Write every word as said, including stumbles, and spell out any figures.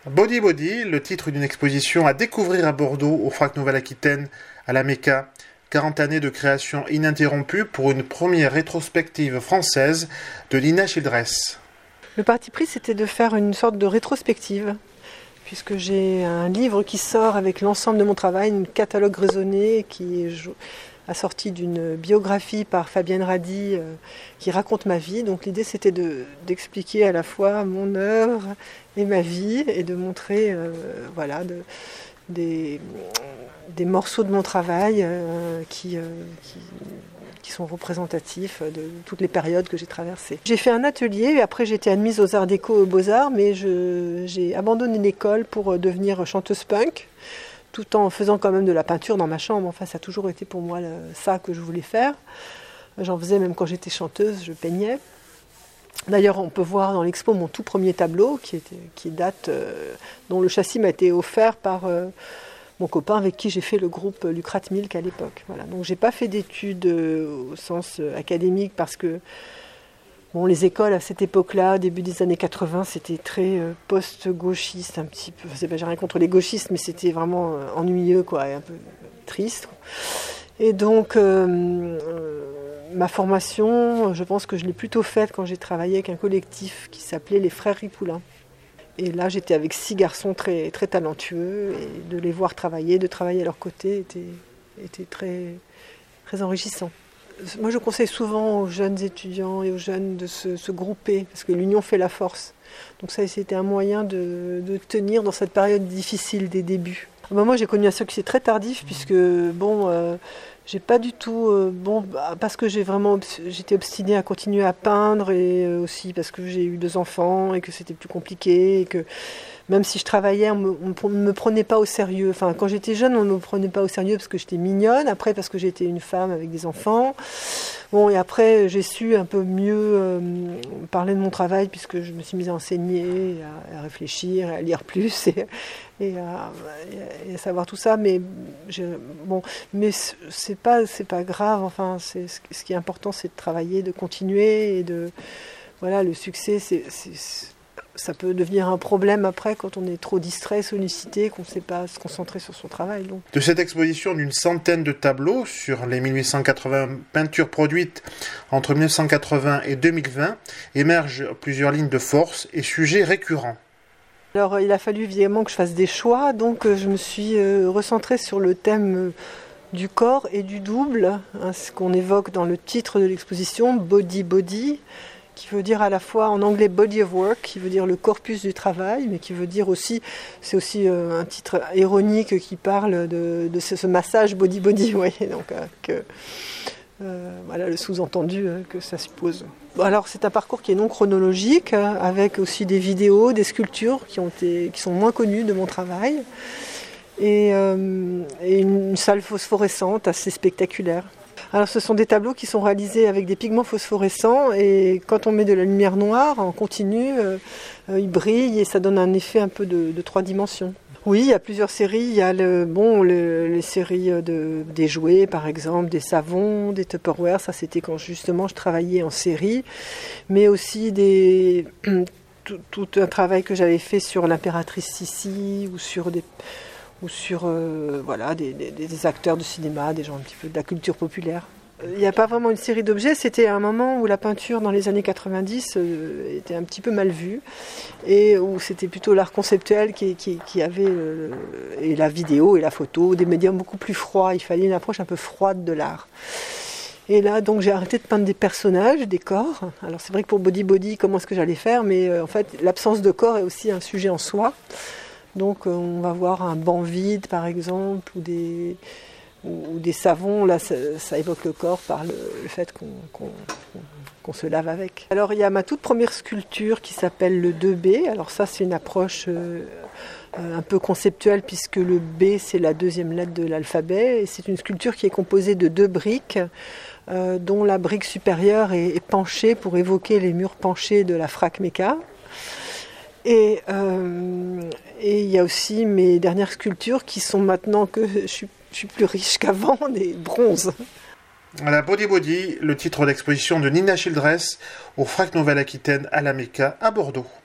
Body Body, le titre d'une exposition à découvrir à Bordeaux, au Frac Nouvelle-Aquitaine, à la Mecca. quarante années de création ininterrompue pour une première rétrospective française de Nina Childress. Le parti pris, c'était de faire une sorte de rétrospective, puisque j'ai un livre qui sort avec l'ensemble de mon travail, un catalogue raisonné qui est assorti d'une biographie par Fabienne Radi euh, qui raconte ma vie. Donc l'idée, c'était de, d'expliquer à la fois mon œuvre et ma vie et de montrer euh, voilà, de, des, des morceaux de mon travail euh, qui, euh, qui, qui sont représentatifs de toutes les périodes que j'ai traversées. J'ai fait un atelier et après j'ai été admise aux Arts Déco aux Beaux-Arts, mais je, j'ai abandonné l'école pour devenir chanteuse punk, tout en faisant quand même de la peinture dans ma chambre. Enfin, ça a toujours été pour moi ça que je voulais faire. J'en faisais même quand j'étais chanteuse, je peignais. D'ailleurs, on peut voir dans l'expo mon tout premier tableau qui, était, qui date, euh, dont le châssis m'a été offert par euh, mon copain avec qui j'ai fait le groupe Lucrat Milk à l'époque. Voilà. Donc, j'ai pas fait d'études euh, au sens euh, académique parce que bon, les écoles à cette époque-là, début des années quatre-vingts, c'était très euh, post-gauchiste, un petit peu. C'est pas, j'ai rien contre les gauchistes, mais c'était vraiment euh, ennuyeux, quoi, et un peu triste. Et donc, euh, euh, ma formation, je pense que je l'ai plutôt faite quand j'ai travaillé avec un collectif qui s'appelait les Frères Ripoulin. Et là, j'étais avec six garçons très, très talentueux, et de les voir travailler, de travailler à leur côté, était, était très, très enrichissant. Moi, je conseille souvent aux jeunes étudiants et aux jeunes de se, se grouper, parce que l'union fait la force. Donc ça, c'était un moyen de, de tenir dans cette période difficile des débuts. Moi, j'ai connu un succès très tardif, puisque, bon, euh, j'ai pas du tout... Euh, bon, parce que j'ai vraiment, j'étais obstinée à continuer à peindre, et aussi parce que j'ai eu deux enfants, et que c'était plus compliqué, et que... Même si je travaillais, on ne me prenait pas au sérieux. Enfin, quand j'étais jeune, on ne me prenait pas au sérieux parce que j'étais mignonne. Après, parce que j'étais une femme avec des enfants. Bon, et après, j'ai su un peu mieux euh, parler de mon travail puisque je me suis mise à enseigner, à, à réfléchir, à lire plus et, et, à, et à savoir tout ça. Mais je, bon, mais c'est pas, c'est pas grave. Enfin, c'est, ce qui est important, c'est de travailler, de continuer et de, voilà, le succès, c'est, c'est ça peut devenir un problème après quand on est trop distrait, sollicité, qu'on ne sait pas se concentrer sur son travail. Donc. De cette exposition d'une centaine de tableaux sur les mille huit cent quatre-vingts peintures produites entre mille neuf cent quatre-vingts et deux mille vingt émergent plusieurs lignes de force et sujets récurrents. Alors il a fallu évidemment que je fasse des choix, donc je me suis recentrée sur le thème du corps et du double, hein, ce qu'on évoque dans le titre de l'exposition, Body Body, qui veut dire à la fois en anglais body of work, qui veut dire le corpus du travail, mais qui veut dire aussi, c'est aussi euh, un titre ironique qui parle de, de ce, ce massage body body, vous voyez, donc euh, que, euh, voilà le sous-entendu euh, que ça suppose. Alors c'est un parcours qui est non chronologique, euh, avec aussi des vidéos, des sculptures qui, ont été, qui sont moins connues de mon travail, et, euh, et une salle phosphorescente assez spectaculaire. Alors ce sont des tableaux qui sont réalisés avec des pigments phosphorescents et quand on met de la lumière noire en continu, euh, euh, ils brillent et ça donne un effet un peu de, de trois dimensions. Oui, il y a plusieurs séries. Il y a le, bon, le, les séries de, des jouets par exemple, des savons, des Tupperware, ça c'était quand justement je travaillais en série, mais aussi des, tout, tout un travail que j'avais fait sur l'impératrice Sissi ou sur des... ou sur euh, voilà, des, des, des acteurs de cinéma, des gens un petit peu de la culture populaire. Il n'y a pas vraiment une série d'objets, c'était un moment où la peinture dans les années quatre-vingt-dix euh, était un petit peu mal vue et où c'était plutôt l'art conceptuel qui, qui, qui avait, euh, et la vidéo et la photo, des médiums beaucoup plus froids, il fallait une approche un peu froide de l'art. Et là, donc, j'ai arrêté de peindre des personnages, des corps. Alors c'est vrai que pour Body Body, comment est-ce que j'allais faire, mais euh, en fait, l'absence de corps est aussi un sujet en soi. Donc on va voir un banc vide par exemple ou des, ou, ou des savons, là ça, ça évoque le corps par le, le fait qu'on, qu'on, qu'on se lave avec. Alors il y a ma toute première sculpture qui s'appelle le deux B, alors ça c'est une approche euh, un peu conceptuelle puisque le B c'est la deuxième lettre de l'alphabet et c'est une sculpture qui est composée de deux briques euh, dont la brique supérieure est, est penchée pour évoquer les murs penchés de la Frac Mecca. Et euh, et il y a aussi mes dernières sculptures qui sont maintenant que je suis, je suis plus riche qu'avant, des bronzes. La Body Body, le titre d'exposition de Nina Childress au Frac Nouvelle-Aquitaine à la Mecca à Bordeaux.